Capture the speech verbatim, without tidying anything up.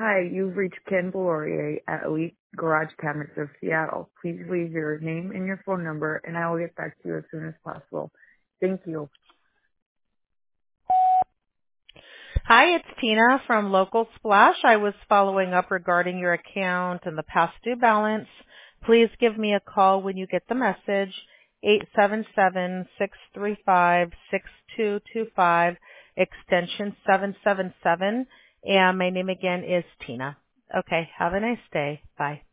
Hi, you've reached Ken Valorier at Elite Garage Cabinets of Seattle. Please leave your name and your phone number, and I will get back to you as soon as possible. Thank you. Hi, it's Tina from Local Splash. I was following up regarding your account and the past due balance. Please give me a call when you get the message, eight seven seven, six three five, six two two five, extension seven seven seven, and my name again is Tina. Okay, have a nice day. Bye.